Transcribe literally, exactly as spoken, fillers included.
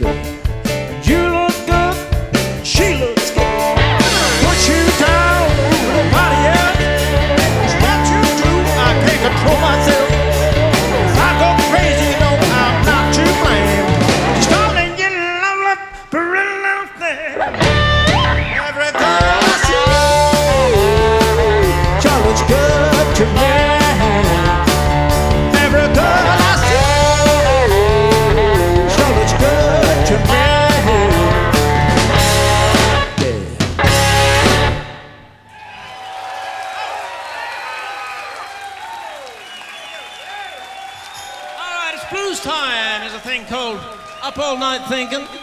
good. You look good, she looks good. Put you down, nobody else. It's what you do, I can't control myself. If I go crazy, you know I'm not to blame. Just darling, you lovely, pretty little thing. Every girl I see sure looks good to me. Every girl I see sure looks good to me. All right, it's blues time. There's a thing called Up All Night Thinking.